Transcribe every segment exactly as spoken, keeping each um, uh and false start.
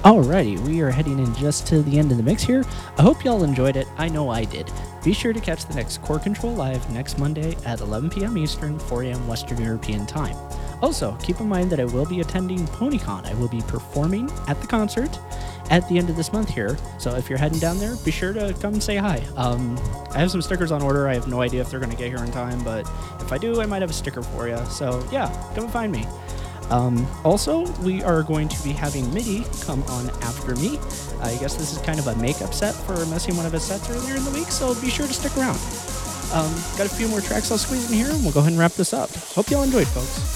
Alrighty, we are heading in just to the end of the mix here. I hope y'all enjoyed it. I know I did. Be sure to catch the next Core Control Live next Monday at eleven p.m. Eastern, four a.m. Western European Time. Also, keep in mind that I will be attending PonyCon. I will be performing at the concert at the end of this month here. So if you're heading down there, be sure to come say hi. Um, I have some stickers on order. I have no idea if they're going to get here in time, but if I do, I might have a sticker for you. So yeah, come find me. Um, also, we are going to be having Mitty come on after me. I guess this is kind of a makeup set for missing one of his sets earlier in the week, so be sure to stick around. Um, got a few more tracks I'll squeeze in here, and we'll go ahead and wrap this up. Hope y'all enjoyed, folks.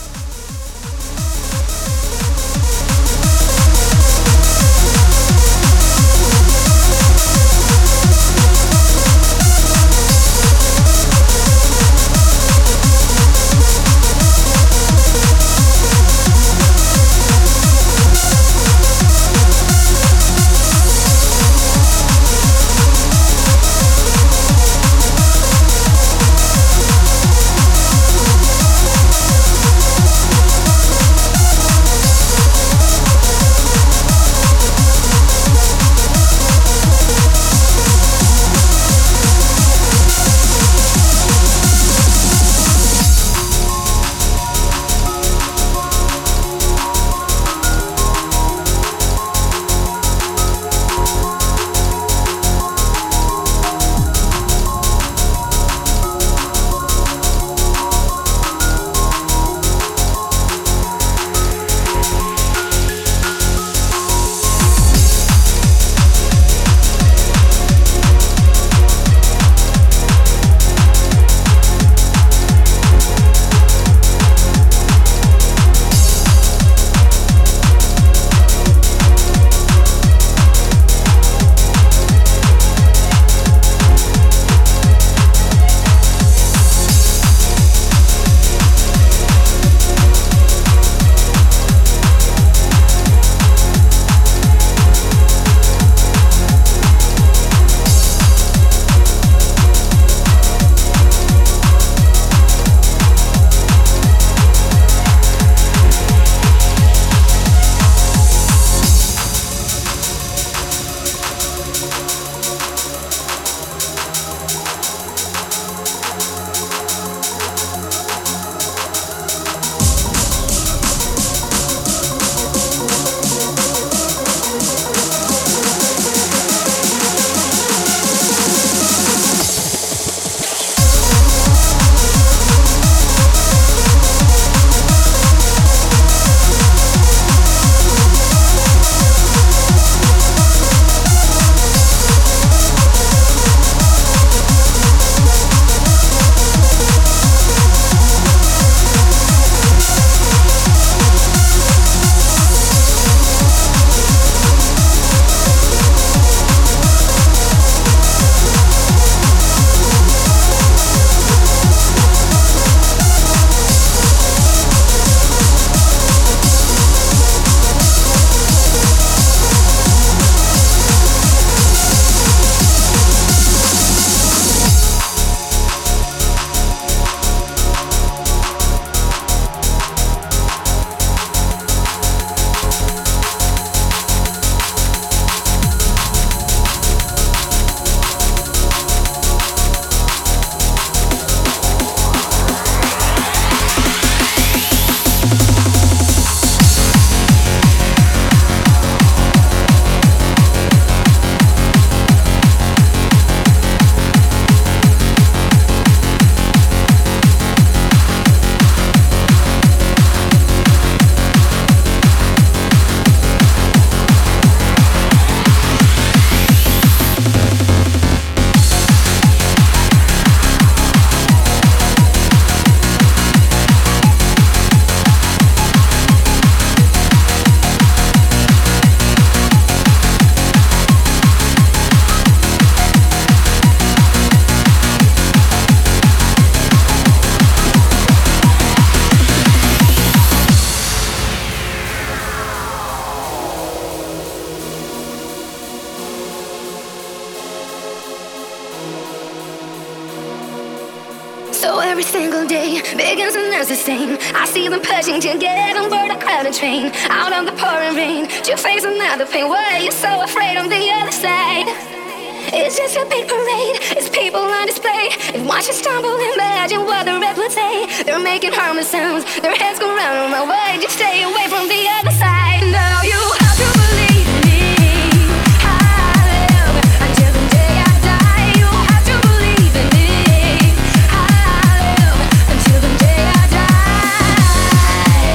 every single day begins and ends the same. I see them pushing to get on board a crowded train. Out of the pouring rain, to face another pain. Why are you so afraid on the other side? It's just a big parade, it's people on display. If watch you stumble, imagine what the rest would say. They're making harmless sounds, their heads go round and round. Why just stay away from the other side? Now you have to believe me. I live until the day I die. You have to believe in me. I live until the day I die.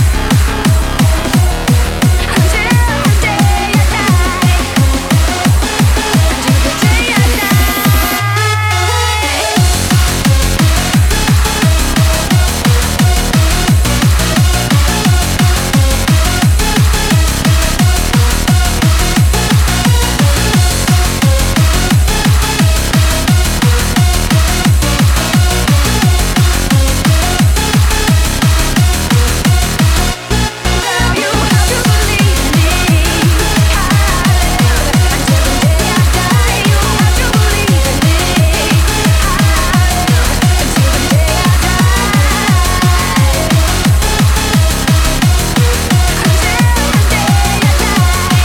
Until the day I die. Until the day I die. Now you have to believe in me. I live until the day I die. You have to believe in me. I live until the day I die. Until the day I die.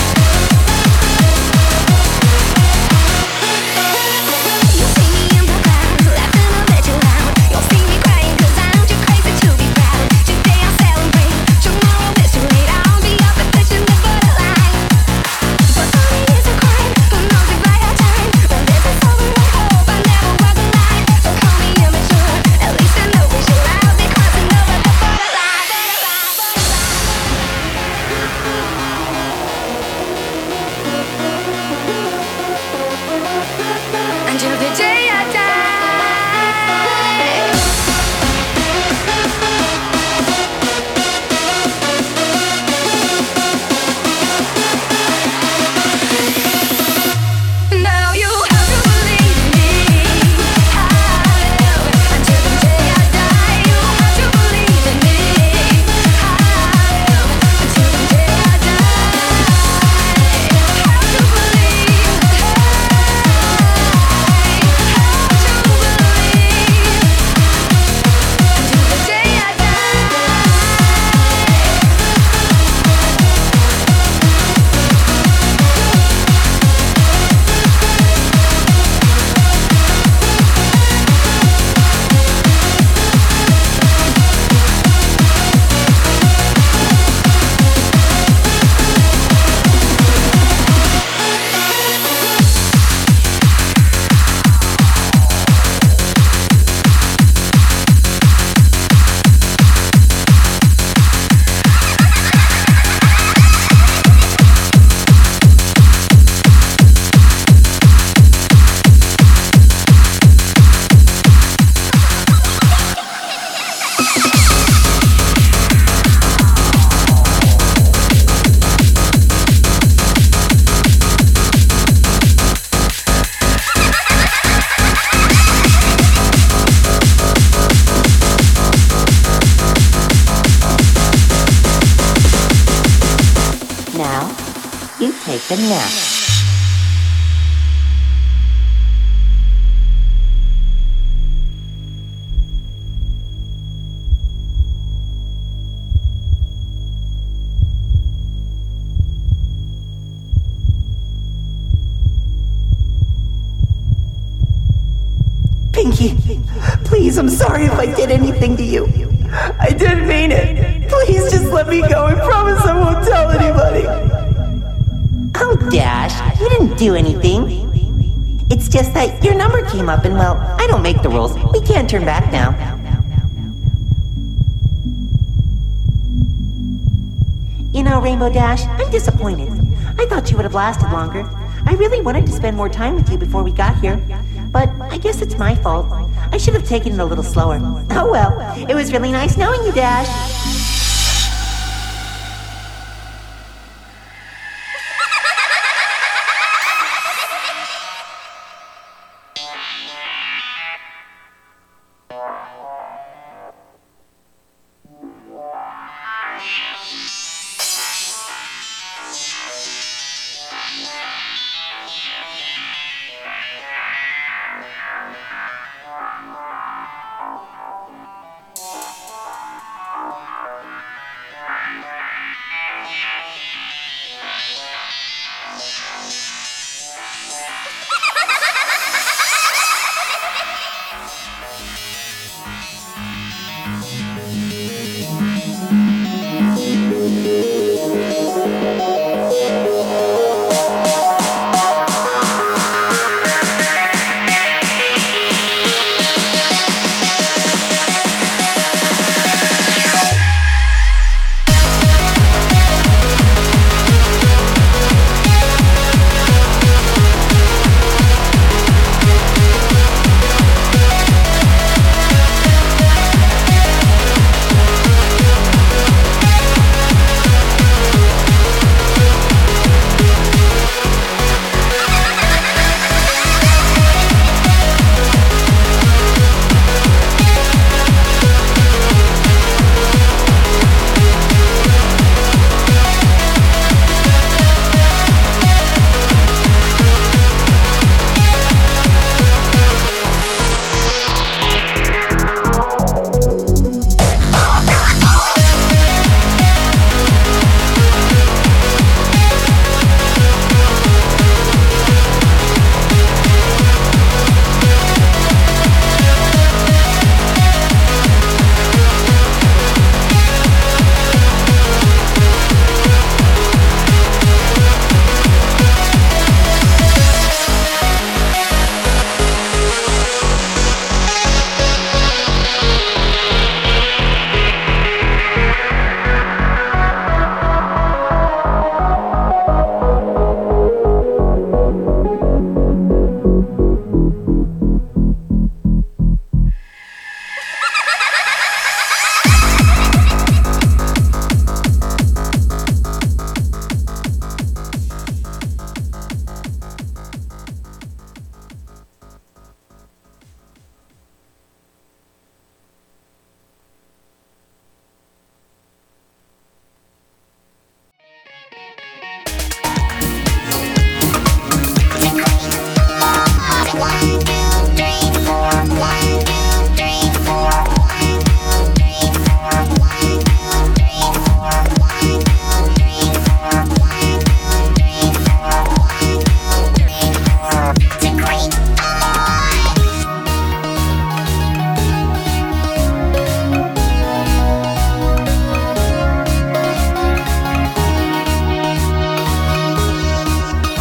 You see me in the clouds, laughing a bit too loud. You'll see me crying 'cause I'm too crazy to be proud. Today I'll celebrate, tomorrow it's too late. I'll be up and pushing the borderline. But money is a crime, who knows if I have time? When this is over, I hope I never walk the line. So call me immature, at least I know we should. I'll be crossing over the borderline. Until the day I die. Now you have to believe in me. I live until the day I die. You have to believe in me. I live until the day I die. Have to believe. Have to believe until the day I die. Now, you take a nap. Pinky, please, I'm sorry if I did anything to you. I didn't mean it. Please just let me go. I promise I won't tell anybody. Oh, Dash, you didn't do anything. It's just that your number came up and, well, I don't make the rules. We can't turn back now. You know, Rainbow Dash, I'm disappointed. I thought you would have lasted longer. I really wanted to spend more time with you before we got here. But I guess it's my fault. I should have taken it a little slower. Oh well, it was really nice knowing you, Dash.